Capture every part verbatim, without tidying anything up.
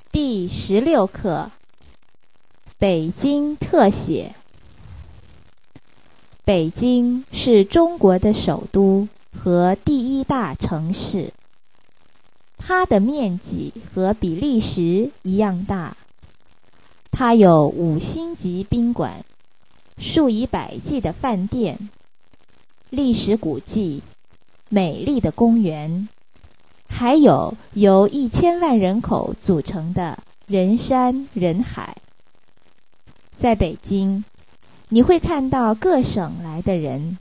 第十六课，北京特写。北京是中国的首都和第一大城市，它的面积和比利时一样大。它有五星级宾馆、数以百计的饭店、历史古迹、美丽的公园，还有由一千万人口组成的人山人海。在北京，你会看到各省来的人，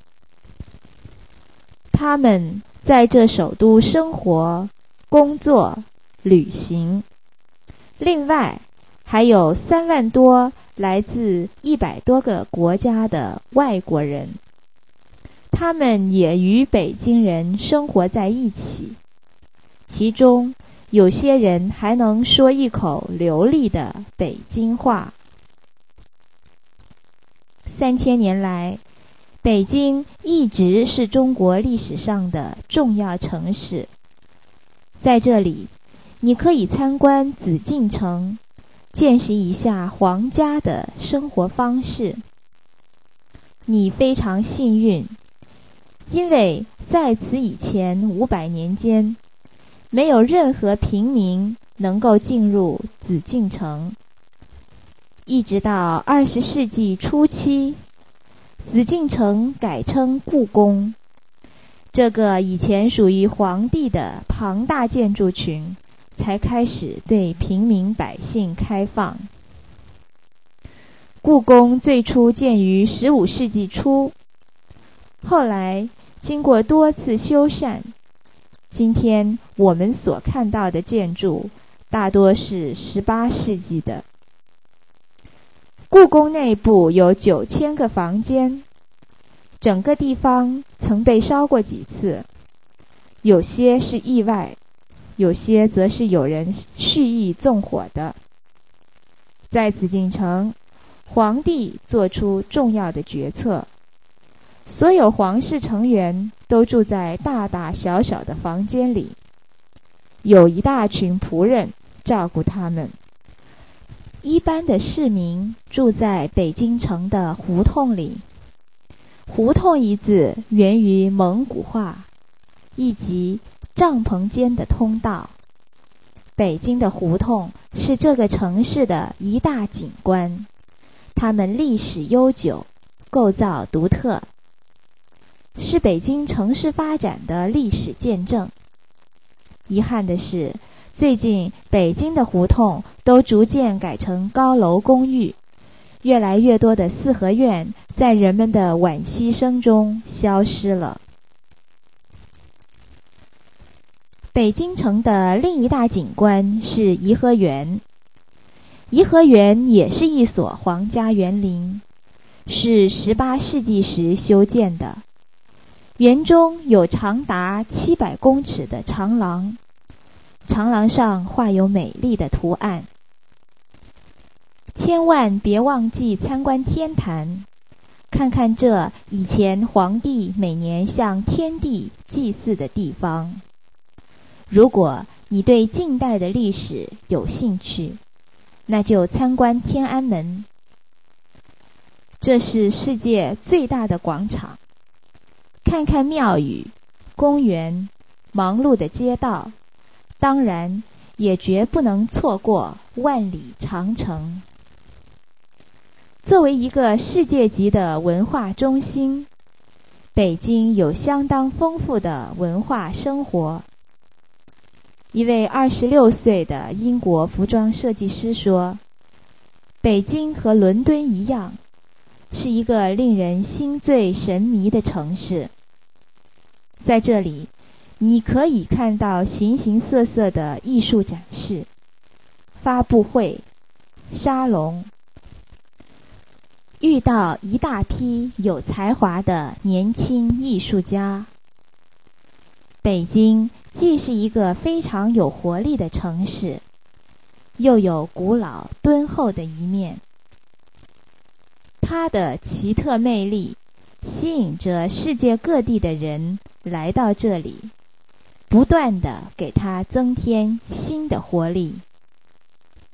他们在这首都生活、工作、旅行。另外，还有三万多来自一百多个国家的外国人，他们也与北京人生活在一起。其中有些人还能说一口流利的北京话。三千年来，北京一直是中国历史上的重要城市。在这里，你可以参观紫禁城，见识一下皇家的生活方式。你非常幸运，因为在此以前五百年间，没有任何平民能够进入紫禁城。一直到二十世纪初期，紫禁城改称故宫。这个以前属于皇帝的庞大建筑群才开始对平民百姓开放。故宫最初建于十五世纪初，后来经过多次修缮，今天我们所看到的建筑大多是十八世纪的。故宫内部有九千个房间，整个地方曾被烧过几次，有些是意外，有些则是有人蓄意纵火的。在紫禁城，皇帝做出重要的决策，所有皇室成员都住在大大小小的房间里，有一大群仆人照顾他们。一般的市民住在北京城的胡同里。胡同一字源于蒙古话，意即帐篷间的通道。北京的胡同是这个城市的一大景观，它们历史悠久，构造独特，是北京城市发展的历史见证。遗憾的是，最近北京的胡同都逐渐改成高楼公寓，越来越多的四合院在人们的惋惜声中消失了。北京城的另一大景观是颐和园。颐和园也是一所皇家园林，是十八世纪时修建的。园中有长达七百公尺的长廊，长廊上画有美丽的图案。千万别忘记参观天坛，看看这以前皇帝每年向天地祭祀的地方。如果你对近代的历史有兴趣，那就参观天安门。这是世界最大的广场，看看庙宇、公园、忙碌的街道，当然也绝不能错过万里长城。作为一个世界级的文化中心，北京有相当丰富的文化生活。一位二十六岁的英国服装设计师说，北京和伦敦一样，是一个令人心醉神迷的城市。在这里，你可以看到形形色色的艺术展示、发布会、沙龙，遇到一大批有才华的年轻艺术家。北京既是一个非常有活力的城市，又有古老敦厚的一面。它的奇特魅力吸引着世界各地的人来到这里，不断地给它增添新的活力。